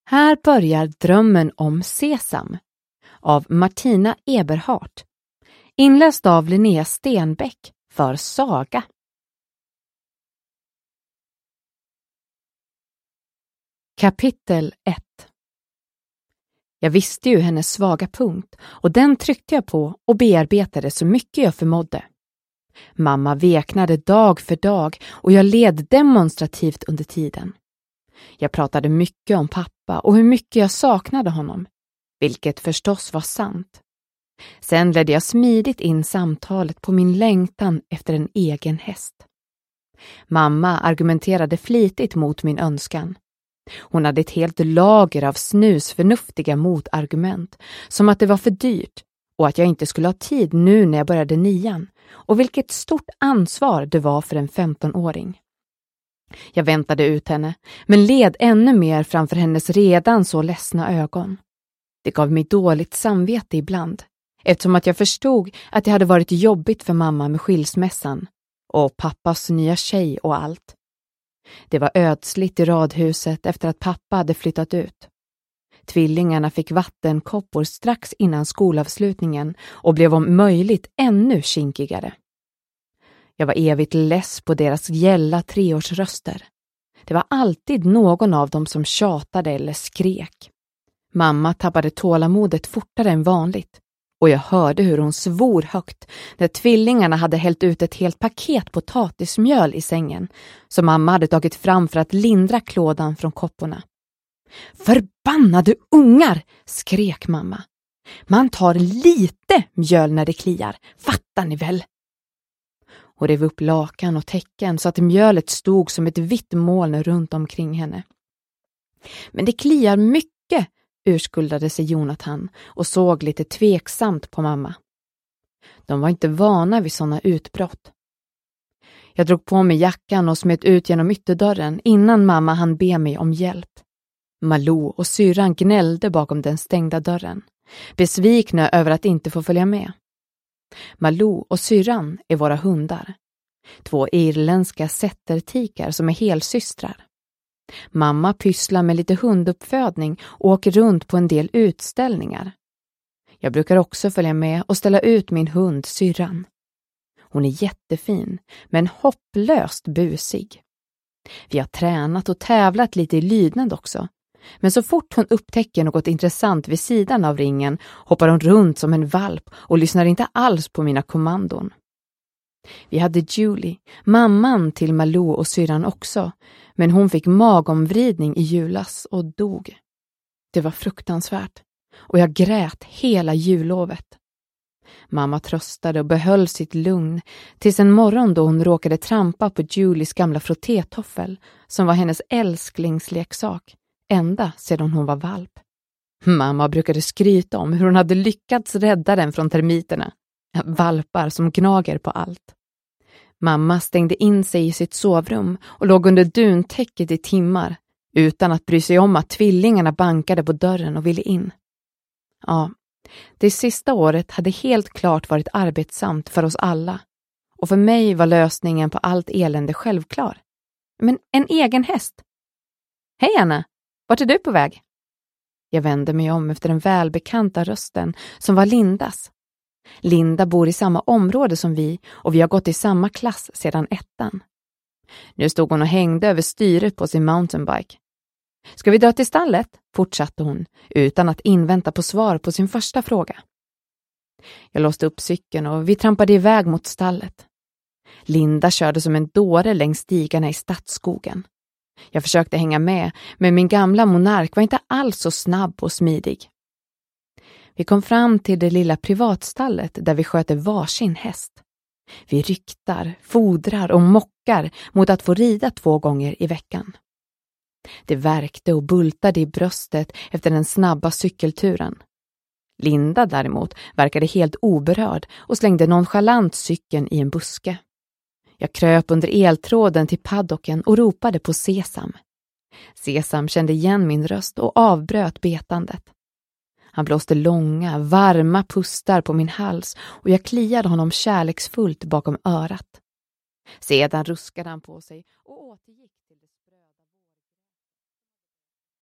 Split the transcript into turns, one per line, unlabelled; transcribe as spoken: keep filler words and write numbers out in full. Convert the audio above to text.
Här börjar drömmen om Sesam av Martina Eberhardt, inläst av Linnea Stenbeck för Saga. Kapitel ett. Jag visste ju hennes svaga punkt och den tryckte jag på och bearbetade så mycket jag förmådde. Mamma veknade dag för dag och jag led demonstrativt under tiden. Jag pratade mycket om pappa och hur mycket jag saknade honom, vilket förstås var sant. Sen ledde jag smidigt in samtalet på min längtan efter en egen häst. Mamma argumenterade flitigt mot min önskan. Hon hade ett helt lager av snusförnuftiga motargument, som att det var för dyrt och att jag inte skulle ha tid nu när jag började nian, och vilket stort ansvar det var för en femtonåring. Jag väntade ut henne, men led ännu mer framför hennes redan så ledsna ögon. Det gav mig dåligt samvete ibland, eftersom att jag förstod att det hade varit jobbigt för mamma med skilsmässan och pappas nya tjej och allt. Det var ödsligt i radhuset efter att pappa hade flyttat ut. Tvillingarna fick vattenkoppor strax innan skolavslutningen och blev om möjligt ännu kinkigare. Jag var evigt less på deras gälla treårsröster. Det var alltid någon av dem som tjatade eller skrek. Mamma tappade tålamodet fortare än vanligt och jag hörde hur hon svor högt när tvillingarna hade hällt ut ett helt paket potatismjöl i sängen som mamma hade tagit fram för att lindra klådan från kopporna. "Förbannade ungar!" skrek mamma. "Man tar lite mjöl när det kliar, fattar ni väl?" Och rev upp lakan och täcken så att mjölet stod som ett vitt moln runt omkring henne. "Men det kliar mycket", urskuldade sig Jonathan och såg lite tveksamt på mamma. De var inte vana vid sådana utbrott. Jag drog på mig jackan och smet ut genom ytterdörren innan mamma hann be mig om hjälp. Malou och syrran gnällde bakom den stängda dörren, besvikna över att inte få följa med. Malou och syrran är våra hundar. Två irländska settertikar som är helsystrar. Mamma pysslar med lite hunduppfödning och åker runt på en del utställningar. Jag brukar också följa med och ställa ut min hund syrran. Hon är jättefin, men hopplöst busig. Vi har tränat och tävlat lite i lydnad också. Men så fort hon upptäcker något intressant vid sidan av ringen hoppar hon runt som en valp och lyssnar inte alls på mina kommandon. Vi hade Julie, mamman till Malou och syrran också, men hon fick magomvridning i julas och dog. Det var fruktansvärt och jag grät hela jullovet. Mamma tröstade och behöll sitt lugn tills en morgon då hon råkade trampa på Julies gamla frottétoffel som var hennes älsklingsleksak ända sedan hon var valp. Mamma brukade skryta om hur hon hade lyckats rädda den från termiterna, valpar som gnager på allt. Mamma stängde in sig i sitt sovrum och låg under duntäcket i timmar utan att bry sig om att tvillingarna bankade på dörren och ville in. Ja, det sista året hade helt klart varit arbetsamt för oss alla och för mig var lösningen på allt elände självklar. Men en egen häst. "Hej Anna, vart är du på väg?" Jag vände mig om efter den välbekanta rösten som var Lindas. Linda bor i samma område som vi och vi har gått i samma klass sedan ettan. Nu stod hon och hängde över styret på sin mountainbike. "Ska vi dra till stallet?" fortsatte hon utan att invänta på svar på sin första fråga. Jag låste upp cykeln och vi trampade iväg mot stallet. Linda körde som en dåre längs stigarna i stadsskogen. Jag försökte hänga med, men min gamla monark var inte alls så snabb och smidig. Vi kom fram till det lilla privatstallet där vi sköter varsin häst. Vi ryktar, fodrar och mockar mot att få rida två gånger i veckan. Det värkte och bultade i bröstet efter den snabba cykelturen. Linda däremot verkade helt oberörd och slängde nonchalant cykeln i en buske. Jag kröp under eltråden till paddocken och ropade på Sesam. Sesam kände igen min röst och avbröt betandet. Han blåste långa, varma pustar på min hals och jag kliade honom kärleksfullt bakom örat. Sedan ruskade han på sig och återgick